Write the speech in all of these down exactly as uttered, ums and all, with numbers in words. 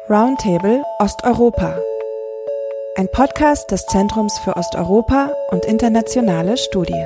Roundtable Osteuropa. Ein Podcast des Zentrums für Osteuropa und internationale Studien.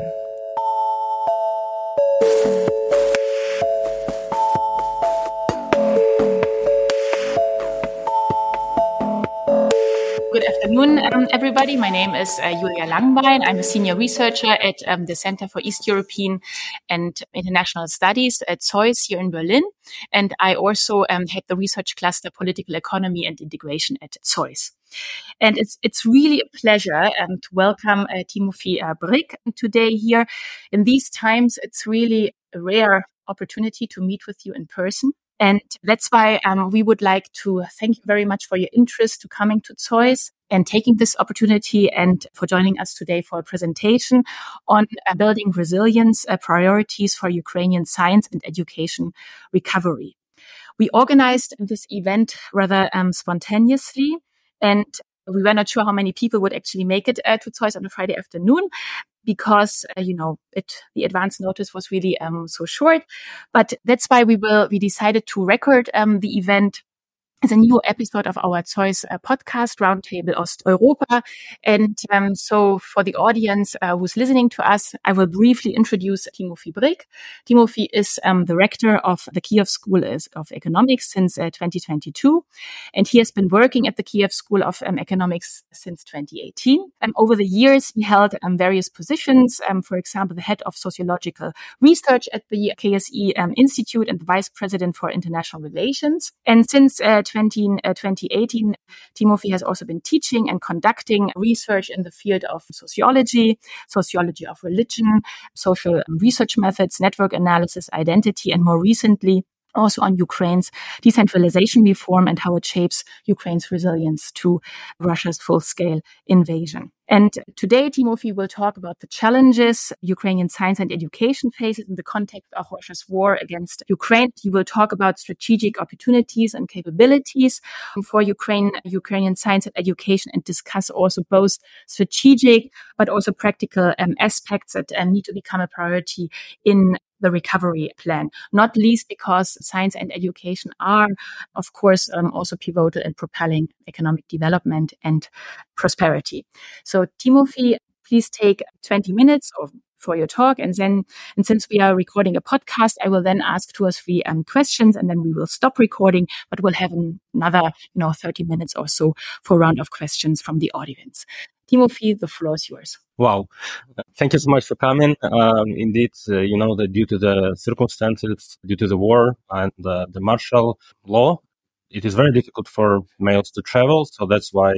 Good afternoon, um, everybody. My name is uh, Julia Langbein. I'm a senior researcher at um, the Center for East European and International Studies at Z E U S here in Berlin. And I also um, head the research cluster Political Economy and Integration at Z E U S. And it's it's really a pleasure um, to welcome uh, Timothy uh, Brick today here. In these times, it's really a rare opportunity to meet with you in person. And that's why um, we would like to thank you very much for your interest to coming to Z E U S and taking this opportunity and for joining us today for a presentation on uh, building resilience uh, priorities for Ukrainian science and education recovery. We organized this event rather um, spontaneously, and we were not sure how many people would actually make it uh, to Z E U S on a Friday afternoon, because, uh, you know, it, the advance notice was really um, so short. But that's why we will, we decided to record um, the event as a new episode of our Z E U S uh, podcast, Roundtable Osteuropa. And um, so for the audience uh, who's listening to us, I will briefly introduce Timothy Brick. Timothy is um, the rector of the Kiev School of Economics since uh, twenty twenty-two. And he has been working at the Kiev School of um, Economics since twenty eighteen. And over the years, he held um, various positions, um, for example, the head of sociological research at the K S E um, Institute and the vice president for international relations. And since uh, twenty eighteen, Timothy has also been teaching and conducting research in the field of sociology, sociology of religion, social research methods, network analysis, identity, and more recently, also on Ukraine's decentralization reform and how it shapes Ukraine's resilience to Russia's full-scale invasion. And today, Timothy will talk about the challenges Ukrainian science and education faces in the context of Russia's war against Ukraine. He will talk about strategic opportunities and capabilities for Ukraine, Ukrainian science and education, and discuss also both strategic but also practical um, aspects that um, need to become a priority in the recovery plan, not least because science and education are, of course, um, also pivotal in propelling economic development and prosperity. So, Timothy, please take twenty minutes or for your talk. And then, and since we are recording a podcast, I will then ask two or three um, questions, and then we will stop recording, but we'll have an, another, you know, thirty minutes or so for a round of questions from the audience. Timothy, the floor is yours. Wow. Thank you so much for coming. Um, indeed, uh, you know that due to the circumstances, due to the war and uh, the martial law, it is very difficult for males to travel. So that's why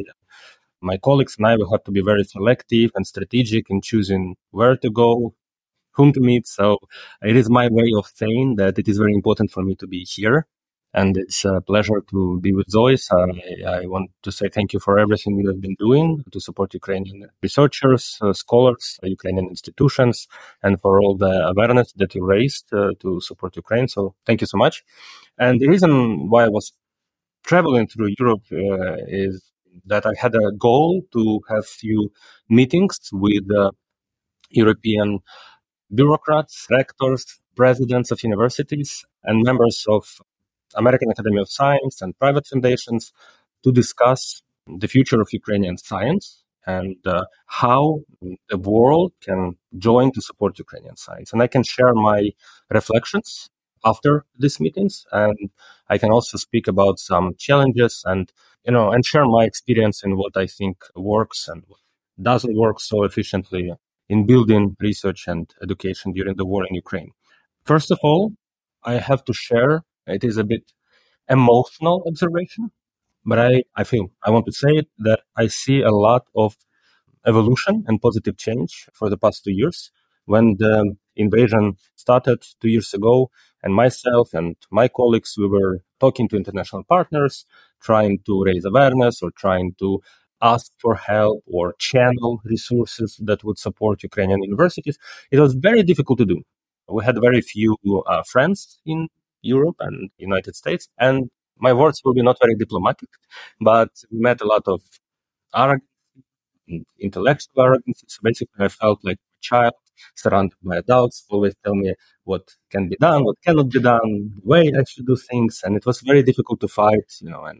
my colleagues and I will have to be very selective and strategic in choosing where to go, whom to meet. So it is my way of saying that it is very important for me to be here. And it's a pleasure to be with Z E U S. I, I want to say thank you for everything you have been doing to support Ukrainian researchers, uh, scholars, uh, Ukrainian institutions, and for all the awareness that you raised uh, to support Ukraine. So thank you so much. And the reason why I was traveling through Europe uh, is that I had a goal to have few meetings with uh, European bureaucrats, rectors, presidents of universities, and members of American Academy of Science and private foundations to discuss the future of Ukrainian science and uh, how the world can join to support Ukrainian science. And I can share my reflections after these meetings, and I can also speak about some challenges and, you know, and share my experience in what I think works and what doesn't work so efficiently in building research and education during the war in Ukraine. First of all, I have to share, it is a bit emotional observation, but I, I feel, I want to say it, that I see a lot of evolution and positive change for the past two years. When the invasion started two years ago, and myself and my colleagues, we were talking to international partners, trying to raise awareness or trying to ask for help or channel resources that would support Ukrainian universities. It was very difficult to do. We had very few uh, friends in Europe and United States, and my words will be not very diplomatic, but we met a lot of arrogance, intellectual arrogance. So basically, I felt like a child surrounded by adults, always tell me what can be done, what cannot be done, the way I should do things, and it was very difficult to fight, you know, and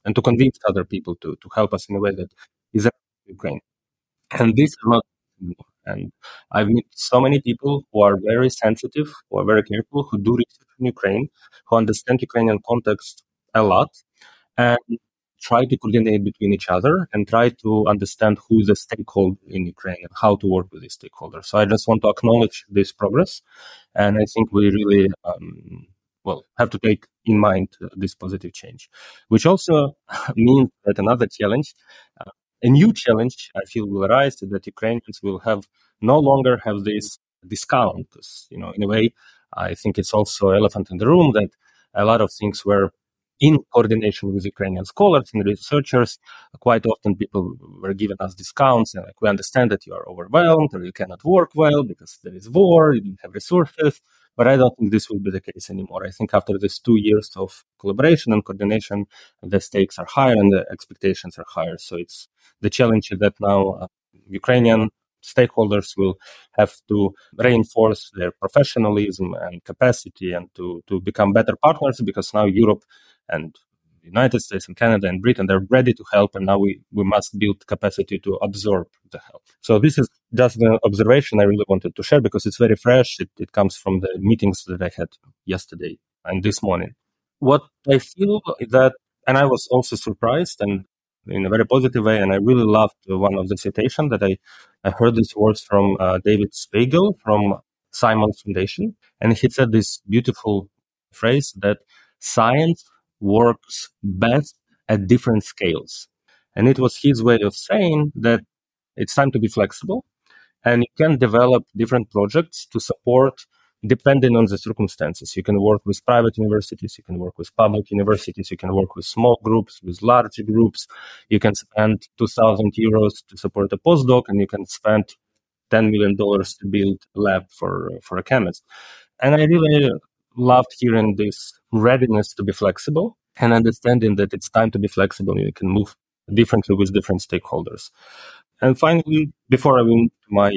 and to convince other people to, to help us in a way that is Ukraine. And these are not anymore. And I've met so many people who are very sensitive, who are very careful, who do research in Ukraine, who understand Ukrainian context a lot, and try to coordinate between each other and try to understand who is a stakeholder in Ukraine and how to work with these stakeholders. So I just want to acknowledge this progress. And I think we really, um, well, have to take in mind uh, this positive change, which also means that another challenge, uh, a new challenge I feel will arise, that Ukrainians will have no longer have this discount. Because, you know, in a way, I think it's also elephant in the room that a lot of things were in coordination with Ukrainian scholars and researchers. Quite often people were giving us discounts and like, we understand that you are overwhelmed or you cannot work well because there is war, you don't have resources. But I don't think this will be the case anymore. I think after these two years of collaboration and coordination, the stakes are higher and the expectations are higher. So it's the challenge that now uh, Ukrainian stakeholders will have to reinforce their professionalism and capacity and to, to become better partners, because now Europe and the United States and Canada and Britain, they're ready to help, and now we, we must build capacity to absorb the help. So this is just the observation I really wanted to share because it's very fresh. It, it comes from the meetings that I had yesterday and this morning. What I feel is that, and I was also surprised and in a very positive way, and I really loved one of the citation that I, I heard these words from uh, David Spiegel from Simons Foundation, and he said this beautiful phrase that science works best at different scales. And it was his way of saying that it's time to be flexible and you can develop different projects to support depending on the circumstances. You can work with private universities, you can work with public universities, you can work with small groups, with large groups. You can spend two thousand euros to support a postdoc, and you can spend ten million dollars to build a lab for, for a chemist. And I really loved hearing this readiness to be flexible and understanding that it's time to be flexible and you can move differently with different stakeholders. And finally, before I will move to my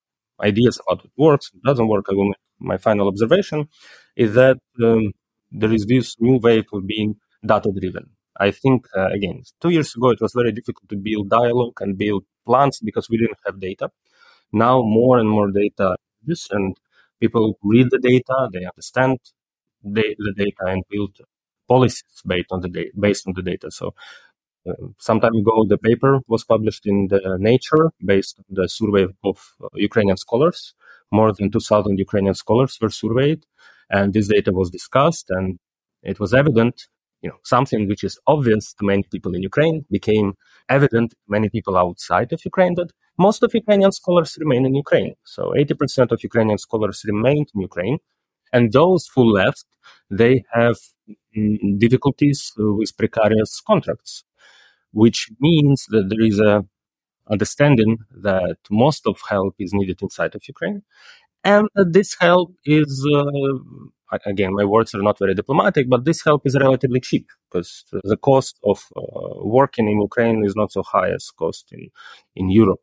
ideas about what works, what doesn't work, I will make my final observation is that um, there is this new way of being data-driven. I think, uh, again, two years ago, it was very difficult to build dialogue and build plans because we didn't have data. Now, more and more data is, and people read the data, they understand the, the data and build policies based on the data. Based on the data. So, uh, some time ago, the paper was published in the Nature based on the survey of uh, Ukrainian scholars. More than two thousand Ukrainian scholars were surveyed, and this data was discussed, and it was evident, you know, something which is obvious to many people in Ukraine became evident to many people outside of Ukraine, that most of Ukrainian scholars remain in Ukraine. So eighty percent of Ukrainian scholars remained in Ukraine. And those who left, they have mm, difficulties with precarious contracts, which means that there is a understanding that most of help is needed inside of Ukraine. And uh, this help is, uh, again, my words are not very diplomatic, but this help is relatively cheap because the cost of uh, working in Ukraine is not so high as cost in, in Europe.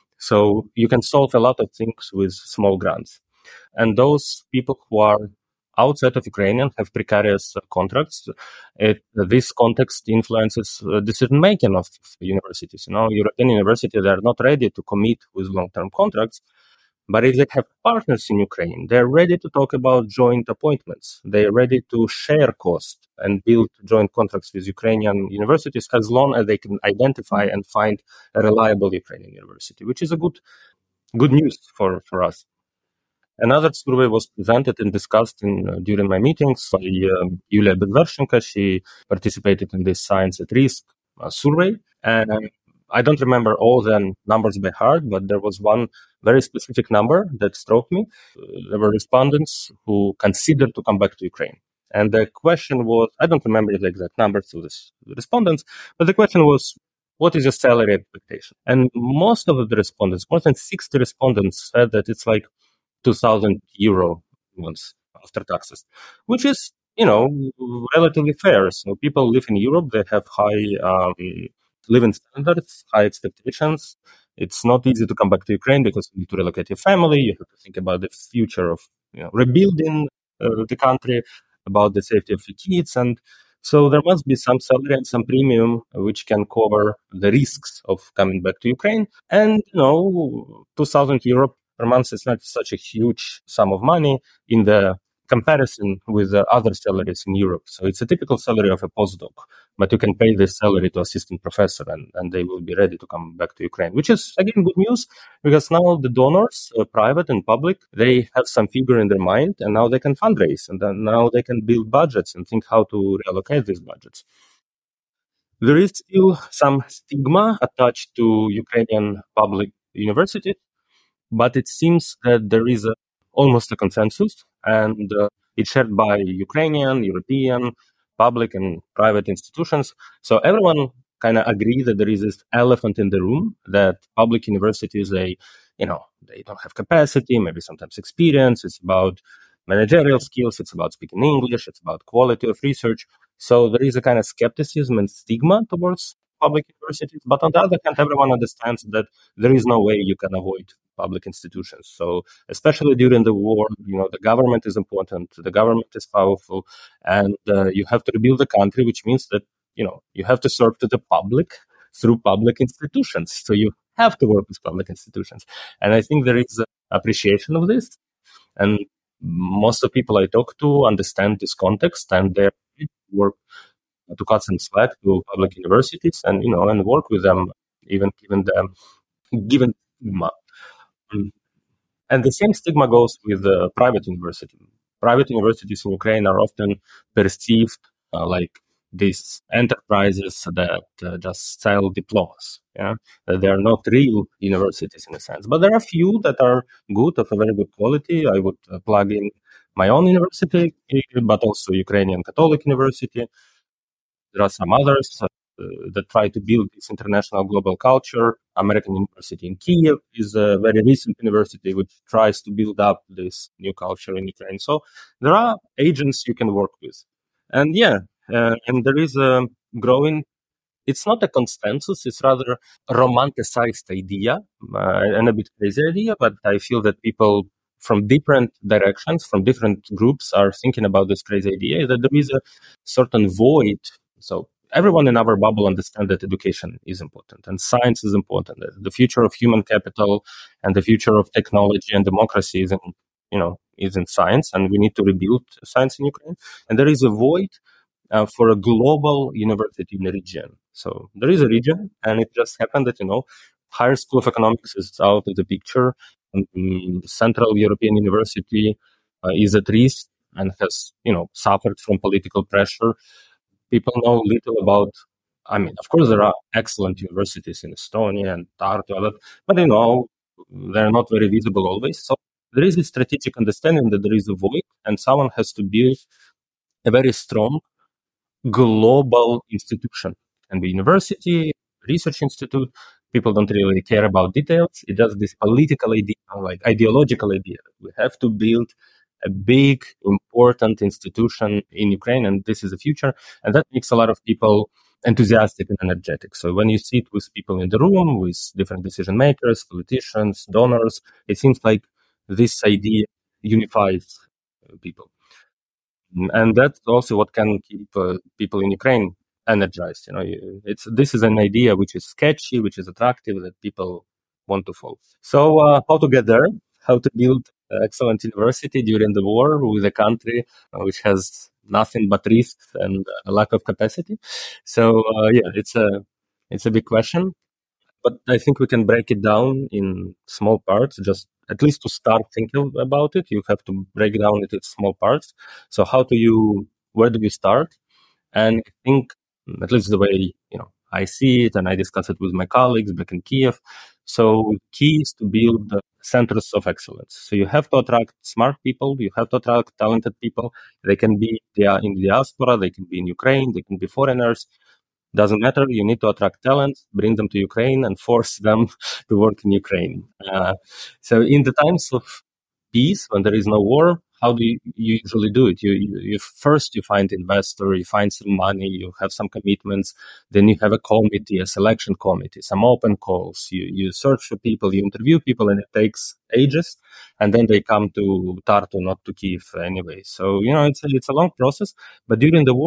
So you can solve a lot of things with small grants. And those people who are outside of Ukraine and have precarious uh, contracts, it, uh, this context influences uh, decision-making of universities. You know, European universities, they are not ready to commit with long-term contracts, but if they have partners in Ukraine, they're ready to talk about joint appointments. They're ready to share cost and build joint contracts with Ukrainian universities as long as they can identify and find a reliable Ukrainian university, which is a good, good news for, for us. Another survey was presented and discussed in, uh, during my meetings by um, Yulia Bedvershenko. She participated in this Science at Risk uh, survey. And um, I don't remember all the numbers by heart, but there was one very specific number that struck me. Uh, there were respondents who considered to come back to Ukraine. And the question was, I don't remember the exact numbers to this respondents, but the question was, what is your salary expectation? And most of the respondents, more than sixty respondents, said that it's like two thousand euro once after taxes, which is, you know, relatively fair. So people live in Europe, they have high um, living standards, high expectations. It's not easy to come back to Ukraine because you need to relocate your family. You have to think about the future of, you know, rebuilding uh, the country, about the safety of your kids. And So there must be some salary and some premium which can cover the risks of coming back to Ukraine. And, you know, two thousand euro per month is not such a huge sum of money in the comparison with the other salaries in Europe. So it's a typical salary of a postdoc, but you can pay this salary to assistant professor and, and they will be ready to come back to Ukraine, which is, again, good news because now the donors, uh, private and public, they have some figure in their mind and now they can fundraise and then now they can build budgets and think how to reallocate these budgets. There is still some stigma attached to Ukrainian public universities, but it seems that there is a, almost a consensus, and uh, it's shared by Ukrainian, European, public and private institutions. So everyone kind of agree that there is this elephant in the room, that public universities, they, you know, they don't have capacity, maybe sometimes experience. It's about managerial skills. It's about speaking English. It's about quality of research. So there is a kind of skepticism and stigma towards public universities. But on the other hand, everyone understands that there is no way you can avoid public institutions. So especially during the war, you know, the government is important, the government is powerful, and uh, you have to rebuild the country, which means that, you know, you have to serve to the public through public institutions. So you have to work with public institutions. And I think there is appreciation of this. And most of the people I talk to understand this context and they work to cut some slack to public universities and, you know, and work with them, even given the given stigma. And the same stigma goes with the private university. Private universities in Ukraine are often perceived uh, like these enterprises that uh, just sell diplomas. Yeah, they are not real universities in a sense, but there are a few that are good, of a very good quality. I would uh, plug in my own university, but also Ukrainian Catholic University. There are some others uh, that try to build this international global culture. American University in Kiev is a very recent university which tries to build up this new culture in Ukraine. So there are agents you can work with. And yeah, uh, and there is a growing, it's not a consensus, it's rather a romanticized idea uh, and a bit crazy idea, but I feel that people from different directions, from different groups are thinking about this crazy idea that there is a certain void. So everyone in our bubble understands that education is important and science is important. The future of human capital and the future of technology and democracy is in, you know, is in science, and we need to rebuild science in Ukraine. And there is a void uh, for a global university in the region. So there is a region, and it just happened that, you know, Higher School of Economics is out of the picture. Um, Central European University uh, is at risk and has, you know, suffered from political pressure. People know little about, I mean, of course, there are excellent universities in Estonia and Tartu, but, you know, they're not very visible always. So there is a strategic understanding that there is a void and someone has to build a very strong global institution. It can be university, research institute. People don't really care about details. It's just this political idea, like ideological idea. We have to build a big, important institution in Ukraine, and this is the future. And that makes a lot of people enthusiastic and energetic. So when you sit with people in the room, with different decision makers, politicians, donors, it seems like this idea unifies people. And that's also what can keep uh, people in Ukraine energized. You know, it's this is an idea which is sketchy, which is attractive, that people want to follow. So uh, how to get there? How to build an excellent university during the war with a country uh, which has nothing but risks and a lack of capacity. So uh, yeah, it's a it's a big question, but I think we can break it down in small parts. Just at least to start thinking about it, you have to break down it in small parts. So how do you, where do you start? And I think, at least the way, you know, I see it and I discuss it with my colleagues back in Kiev. So key is to build the centers of excellence. So you have to attract smart people. You have to attract talented people. They can be they are in the diaspora. They can be in Ukraine. They can be foreigners. Doesn't matter. You need to attract talent, bring them to Ukraine, and force them to work in Ukraine. Uh, so, in the times of peace, when there is no war, how do you, you usually do it? You, you, you first you find investor, you find some money, you have some commitments, then you have a committee, a selection committee, some open calls. You you search for people, you interview people, and it takes ages, and then they come to Tartu, not to Kiev anyway. So you know it's a, it's a long process. But during the war,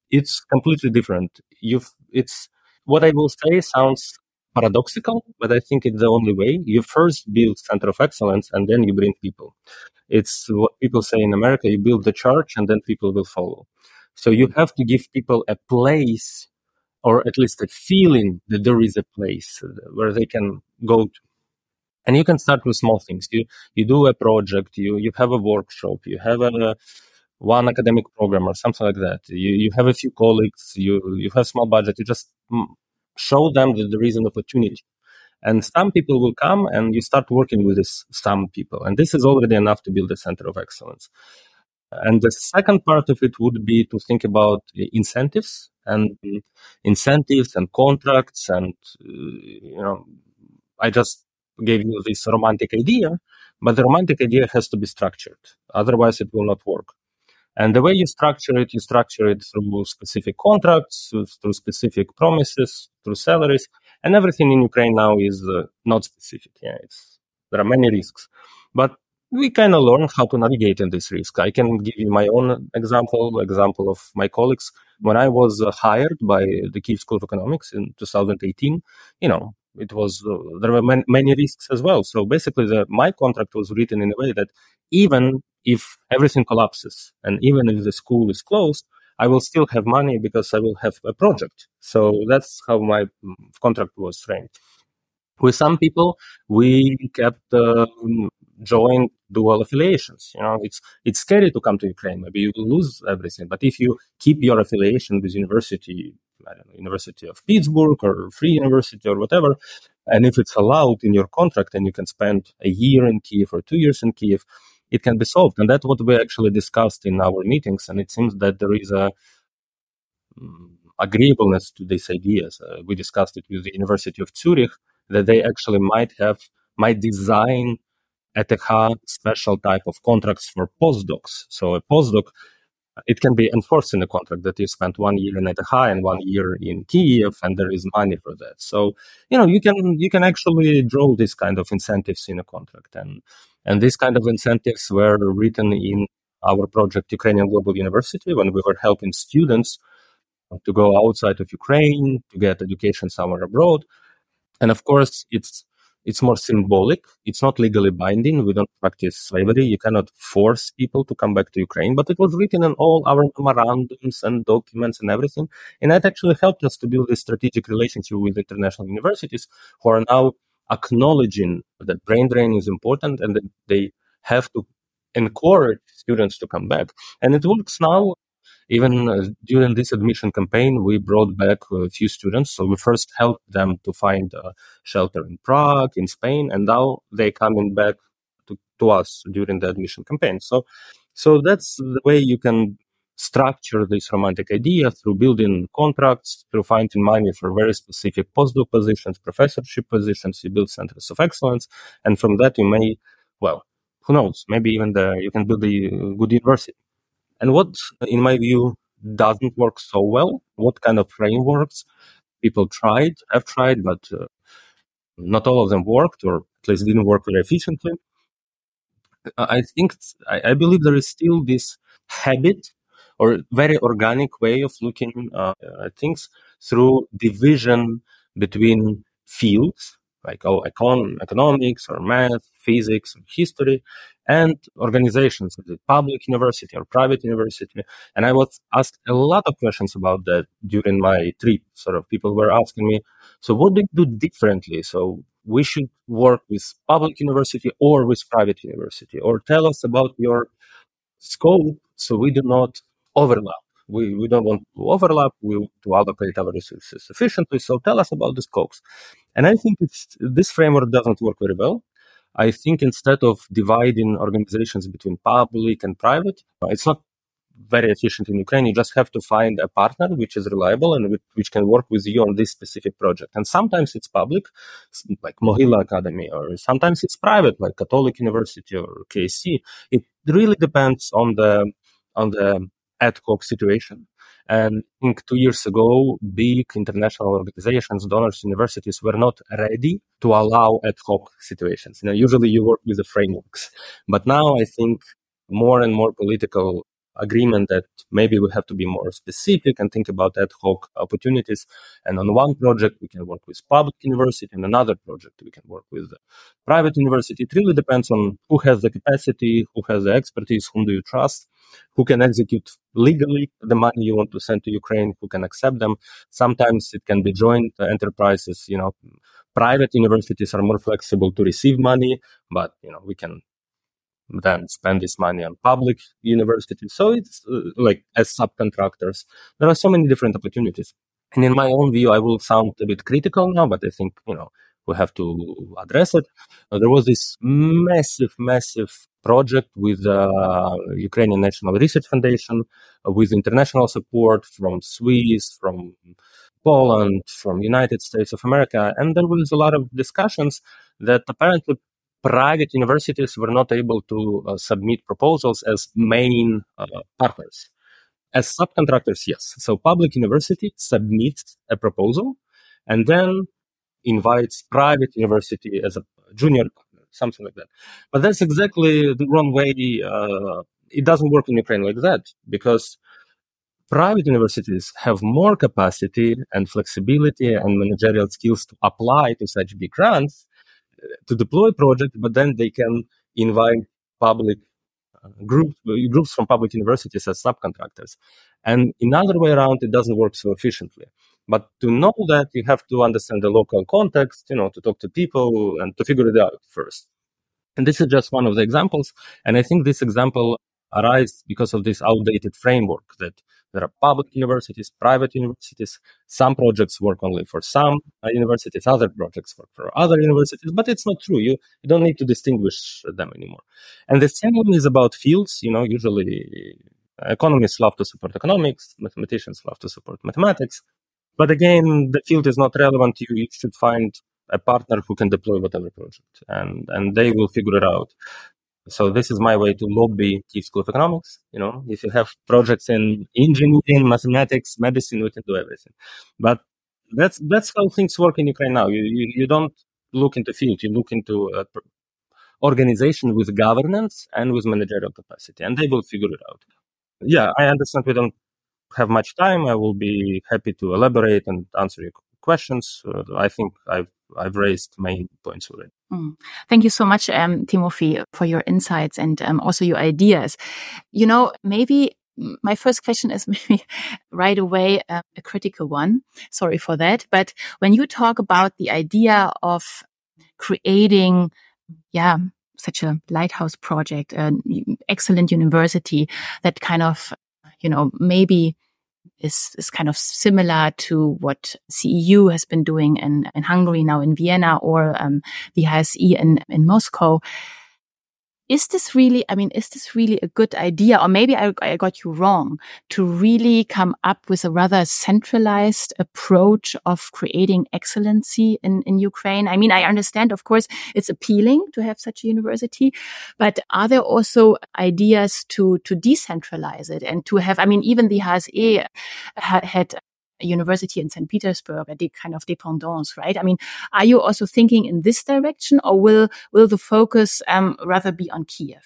it's completely different. You've, it's, what I will say sounds paradoxical, but I think it's the only way. You first build center of excellence and then you bring people. It's what people say in America, you build the church and then people will follow. So you have to give people a place, or at least a feeling that there is a place where they can go to. And you can start with small things. You you do a project, you you have a workshop, you have a one academic program or something like that. You you have a few colleagues, you you have small budget. You just show them that there is an opportunity. And some people will come and you start working with this some people. And this is already enough to build a center of excellence. And the second part of it would be to think about incentives and incentives and contracts. And, uh, you know, I just gave you this romantic idea, but the romantic idea has to be structured. Otherwise, it will not work. And the way you structure it, you structure it through specific contracts, through specific promises, through salaries. And everything in Ukraine now is uh, not specific. Yeah, it's, there are many risks. But we kind of learn how to navigate in this risk. I can give you my own example, example of my colleagues. When I was uh, hired by the Kyiv School of Economics in two thousand eighteen, you know, it was, uh, there were many, many risks as well. So basically the, my contract was written in a way that even if everything collapses and even if the school is closed, I will still have money because I will have a project. So that's how my contract was framed. With some people, we kept uh, joint dual affiliations. You know, it's it's scary to come to Ukraine. Maybe you will lose everything. But if you keep your affiliation with university, I don't know, University of Pittsburgh or Free University or whatever, and if it's allowed in your contract and you can spend a year in Kyiv or two years in Kyiv, it can be solved. And that's what we actually discussed in our meetings. And it seems that there is a um, agreeableness to these ideas. Uh, we discussed it with the University of Zurich, that they actually might have, might design at E T H special type of contracts for postdocs. So a postdoc, it can be enforced in a contract that you spent one year in E T H and one year in Kyiv, and there is money for that. So, you know, you can you can actually draw this kind of incentives in a contract. And and these kind of incentives were written in our project Ukrainian Global University when we were helping students to go outside of Ukraine, to get education somewhere abroad. And of course, it's it's more symbolic. It's not legally binding. We don't practice slavery. You cannot force people to come back to Ukraine. But it was written in all our memorandums and documents and everything. And that actually helped us to build a strategic relationship with international universities who are now acknowledging that brain drain is important and that they have to encourage students to come back. And it works now. Even uh, during this admission campaign, we brought back a few students. So we first helped them to find a shelter in Prague, in Spain, and now they're coming back to, to us during the admission campaign. So, so that's the way you can structure this romantic idea, through building contracts, through finding money for very specific postdoc positions, professorship positions. You build centers of excellence, and from that you may, well, who knows, maybe even the, you can build a good university. And what, in my view, doesn't work so well, what kind of frameworks people tried, have tried, but uh, not all of them worked, or at least didn't work very efficiently. I think, I, I believe there is still this habit or very organic way of looking uh, at things through division between fields, like oh, econ- economics or math, physics, or history, and organizations, like public university or private university. And I was asked a lot of questions about that during my trip. Sort of people were asking me, so what do you do differently? So we should work with public university or with private university, or tell us about your scope so we do not overlap. We, we don't want to overlap. We want to allocate our resources efficiently. So tell us about the scopes. And I think it's, this framework doesn't work very well. I think instead of dividing organizations between public and private, it's not very efficient in Ukraine. You just have to find a partner which is reliable and which can work with you on this specific project. And sometimes it's public, like Mohyla Academy, or sometimes it's private, like Catholic University or K S C. It really depends on the on the ad hoc situation. And I think two years ago, big international organizations, donors, universities were not ready to allow ad hoc situations. You know, usually you work with the frameworks. But now I think more and more political agreement that maybe we have to be more specific and think about ad hoc opportunities. And on one project, we can work with public university, and another project, we can work with private university. It really depends on who has the capacity, who has the expertise, whom do you trust, who can execute legally the money you want to send to Ukraine, who can accept them. Sometimes it can be joint enterprises. You know, private universities are more flexible to receive money, but, you know, we can then spend this money on public universities. So it's uh, like as subcontractors, there are so many different opportunities. And in my own view, I will sound a bit critical now, but I think, you know, we have to address it. Uh, there was this massive, massive project with the uh, Ukrainian National Research Foundation, uh, with international support from Swiss, from Poland, from United States of America. And there was a lot of discussions that apparently private universities were not able to uh, submit proposals as main uh, partners. As subcontractors, yes. So public university submits a proposal and then invites private university as a junior partner, something like that. But that's exactly the wrong way. Uh, it doesn't work in Ukraine like that, because private universities have more capacity and flexibility and managerial skills to apply to such big grants, to deploy projects, but then they can invite public uh, groups, groups from public universities as subcontractors. And in other way around, it doesn't work so efficiently. But to know that, you have to understand the local context, you know, to talk to people and to figure it out first. And this is just one of the examples. And I think this example arises because of this outdated framework that there are public universities, private universities. Some projects work only for some uh, universities, other projects work for other universities, but it's not true. You, you don't need to distinguish them anymore. And the same is about fields. You know, usually economists love to support economics, mathematicians love to support mathematics. But again, the field is not relevant. You, you should find a partner who can deploy whatever project, and, and they will figure it out. So this is my way to lobby Kyiv School of Economics. You know, if you have projects in engineering, mathematics, medicine, we can do everything. But that's that's how things work in Ukraine now. You you, you don't look into field, you look into an organization with governance and with managerial capacity, and they will figure it out. Yeah, I understand we don't have much time. I will be happy to elaborate and answer your questions. Uh, I think I've I've raised main points already. Mm. Thank you so much, um, Timothy, for your insights and um, also your ideas. You know, maybe my first question is maybe right away uh, a critical one. Sorry for that. But when you talk about the idea of creating, yeah, such a lighthouse project, an excellent university that kind of, you know, maybe is, is kind of similar to what C E U has been doing in, in Hungary, now in Vienna, or um, the H S E in, in Moscow. Is this really, I mean, is this really a good idea? Or maybe I, I got you wrong, to really come up with a rather centralized approach of creating excellency in, in Ukraine? I mean, I understand, of course, it's appealing to have such a university, but are there also ideas to, to decentralize it and to have, I mean, even the H S E ha- had a university in Saint Petersburg, a kind of dependance, right? I mean, are you also thinking in this direction, or will will the focus um, rather be on Kyiv?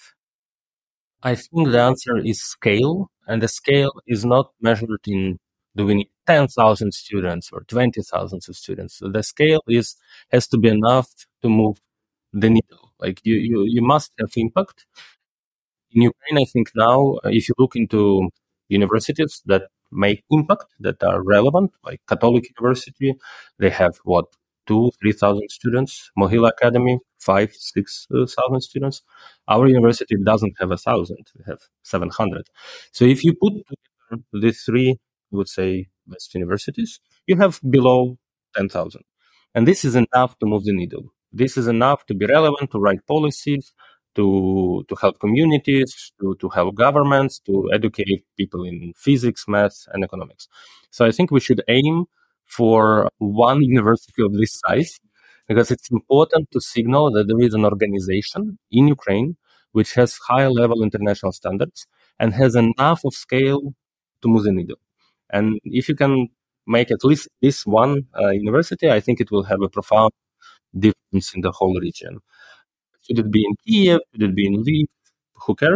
I think the answer is scale, and the scale is not measured in do we need ten thousand students or twenty thousand students. So the scale is has to be enough to move the needle. Like you, you, you must have impact. In Ukraine, I think now, if you look into universities that make impact, that are relevant, like Catholic University, they have what, two, three thousand students. Mohyla Academy, five, six thousand students. Our university doesn't have a thousand; we have seven hundred. So if you put together the three, I would say, best universities, you have below ten thousand, and this is enough to move the needle. This is enough to be relevant, to write policies, to to help communities, to, to help governments, to educate people in physics, math, and economics. So I think we should aim for one university of this size, because it's important to signal that there is an organization in Ukraine which has high-level international standards and has enough of scale to move the needle. And if you can make at least this one uh, university, I think it will have a profound difference in the whole region. Should it be in Kyiv? Should it be in Lviv? Who cares?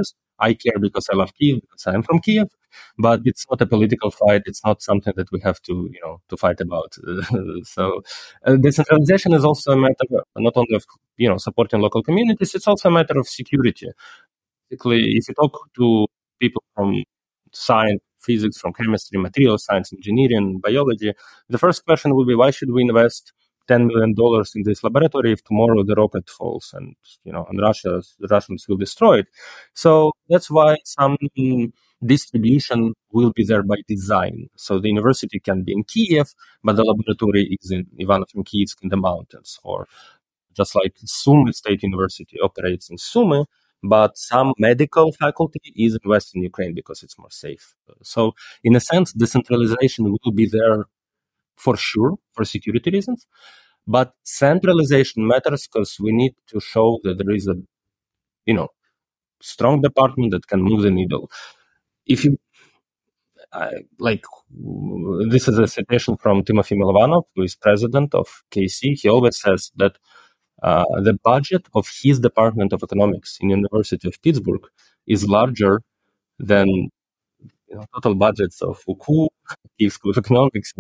I care because I love Kiev, because I'm from Kiev, but it's not a political fight. It's not something that we have to, you know, to fight about. So uh, decentralization is also a matter not only of, you know, supporting local communities, it's also a matter of security. Basically, if you talk to people from science, physics, from chemistry, material science, engineering, biology, the first question will be, why should we invest ten million dollars in this laboratory if tomorrow the rocket falls and, you know, and Russia, the Russians will destroy it? So that's why some distribution will be there by design. So the university can be in Kiev, but the laboratory is in Ivano-Frankivsk in the mountains, or just like Sumy State University operates in Sumy, but some medical faculty is in Western Ukraine because it's more safe. So in a sense, decentralization will be there for sure for security reasons, but centralization matters because we need to show that there is a, you know, strong department that can move the needle. If you, uh, like, this is a citation from Timofey Milovanov, who is president of K C. He always says that uh, the budget of his Department of Economics in University of Pittsburgh is larger than, you know, total budgets of U K U, Kyiv School of Economics,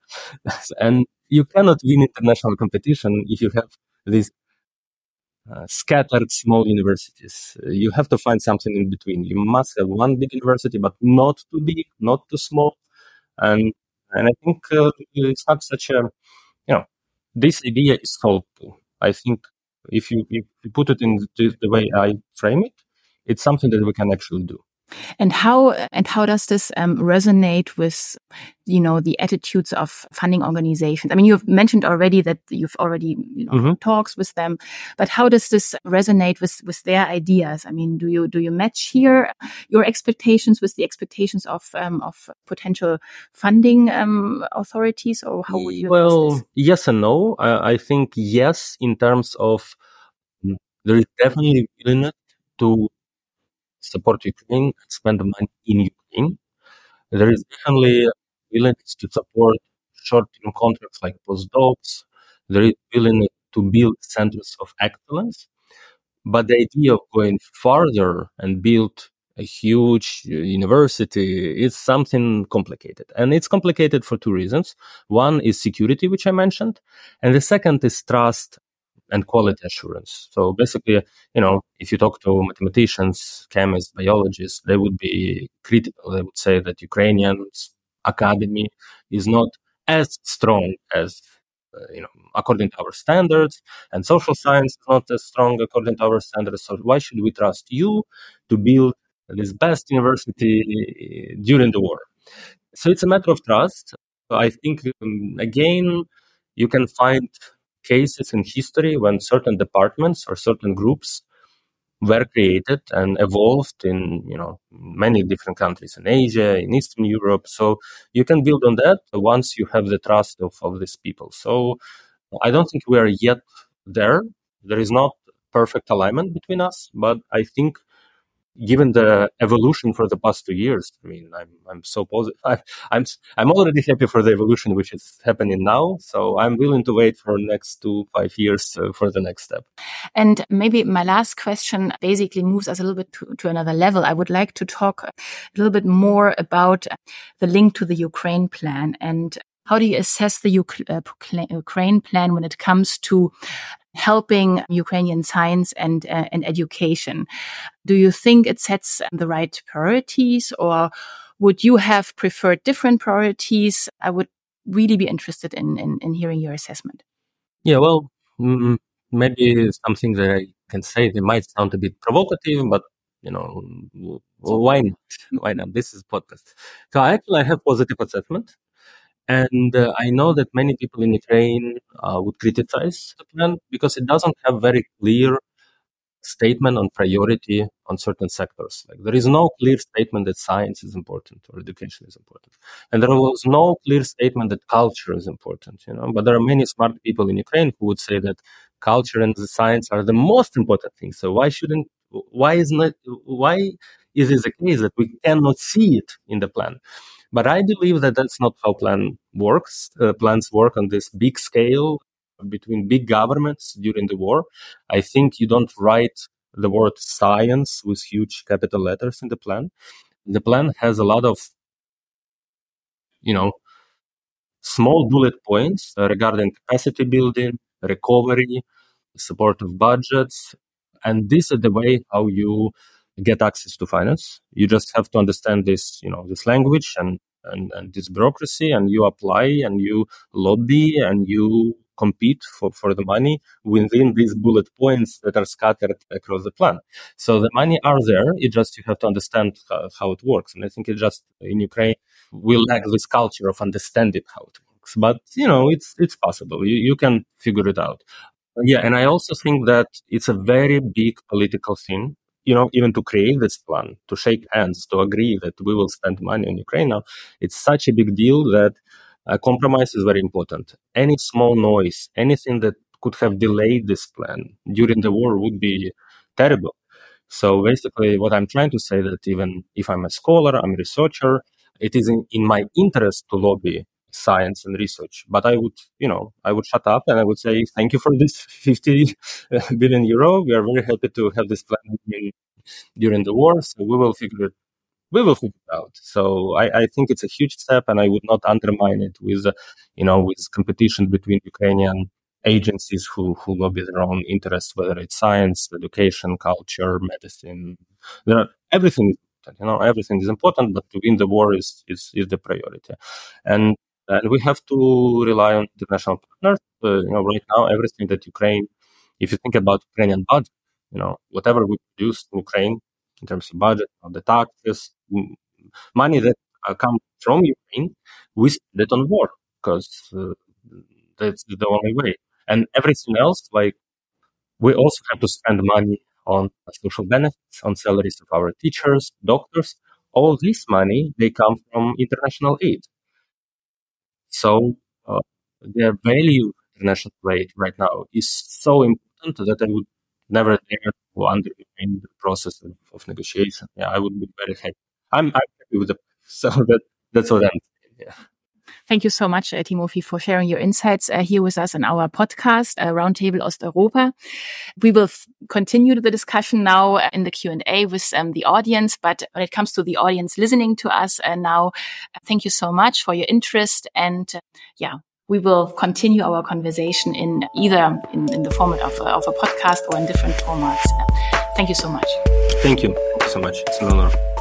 and you cannot win international competition if you have these uh, scattered small universities. Uh, you have to find something in between. You must have one big university, but not too big, not too small. And and I think uh, it's not such a, you know, this idea is helpful. I think if you, if you put it in the, the way I frame it, it's something that we can actually do. And how and how does this um, resonate with, you know, the attitudes of funding organizations? I mean, you've mentioned already that you've already, you know, mm-hmm. talks with them, but how does this resonate with, with their ideas? I mean, do you do you match here your expectations with the expectations of um, of potential funding um, authorities, or how would you? Well, this? Yes and no. I, I think yes, in terms of there is definitely willingness to support Ukraine, spend money in Ukraine. There is definitely willingness to support short-term contracts like postdocs. There is willingness to build centers of excellence. But the idea of going further and build a huge university is something complicated. And it's complicated for two reasons. One is security, which I mentioned. And the second is trust and quality assurance. So basically, you know, if you talk to mathematicians, chemists, biologists, they would be critical. They would say that Ukrainians academy is not as strong as, uh, you know, according to our standards, and social science is not as strong according to our standards. So why should we trust you to build this best university during the war? So it's a matter of trust. I think, um, again, you can find cases in history when certain departments or certain groups were created and evolved in, you know, many different countries in Asia, in Eastern Europe. So you can build on that once you have the trust of, of these people. So I don't think we are yet there. There is not perfect alignment between us, but I think given the evolution for the past two years, I mean, I'm I'm so positive. I, I'm I'm already happy for the evolution which is happening now. So I'm willing to wait for the next two five years uh, for the next step. And maybe my last question basically moves us a little bit to, to another level. I would like to talk a little bit more about the link to the Ukraine plan, and how do you assess the Ukraine plan when it comes to helping Ukrainian science and uh, and education? Do you think it sets the right priorities, or would you have preferred different priorities? I would really be interested in in, in hearing your assessment. Yeah, well, mm, maybe something that I can say that might sound a bit provocative, but you know, why not? Why not? This is podcast. So actually, I have positive assessment. And uh, I know that many people in Ukraine uh, would criticize the plan because it doesn't have very clear statement on priority on certain sectors. Like there is no clear statement that science is important or education is important, and there was no clear statement that culture is important. You know, but there are many smart people in Ukraine who would say that culture and the science are the most important things. So why shouldn't? Why is not? Why is it the case that we cannot see it in the plan? But I believe that that's not how plan works. Uh, plans work on this big scale between big governments during the war. I think you don't write the word science with huge capital letters in the plan. The plan has a lot of, you know, small bullet points regarding capacity building, recovery, support of budgets. And this is the way how you get access to finance. You just have to understand this, you know, this language and, and, and this bureaucracy, and you apply and you lobby and you compete for, for the money within these bullet points that are scattered across the plan. So the money are there. It just, you have to understand how, how it works. And I think it just in Ukraine, we lack this culture of understanding how it works. But, you know, it's, it's possible. You, you can figure it out. Yeah. And I also think that it's a very big political thing, you know, even to create this plan, to shake hands, to agree that we will spend money on Ukraine now. It's such a big deal that a compromise is very important. Any small noise, anything that could have delayed this plan during the war would be terrible. So basically what I'm trying to say that even if I'm a scholar, I'm a researcher, it is in, in my interest to lobby science and research. But I would, you know, I would shut up and I would say, thank you for this fifty billion euro. We are very happy to have this plan in, during the war. So we will figure it We will figure it out. So I, I think it's a huge step, and I would not undermine it with, uh, you know, with competition between Ukrainian agencies who, who lobby their own interests, whether it's science, education, culture, medicine. There are, everything is important, you know, everything is important, but to win the war is, is, is the priority. And, and we have to rely on international partners. Uh, you know, right now, everything that Ukraine, if you think about Ukrainian budget, you know, whatever we produce in Ukraine, in terms of budget, of the taxes, money that uh, comes from Ukraine, we spend it on war because uh, that's the only way. And everything else, like we also have to spend money on social benefits, on salaries of our teachers, doctors. All this money, they come from international aid. So uh, the value of international aid right now is so important that I would never dare to undermine the process of, of negotiation. Yeah, I would be very happy. I'm, I'm happy with the so that that's what I'm saying. Yeah. Thank you so much, uh, Timofey, for sharing your insights uh, here with us in our podcast, uh, Roundtable Osteuropa. We will f- continue the discussion now in the Q and A with um, the audience. But when it comes to the audience listening to us uh, now, uh, thank you so much for your interest. And uh, yeah, we will continue our conversation in either in, in the format of, uh, of a podcast or in different formats. Uh, thank you so much. Thank you. Thank you so much. It's an honor.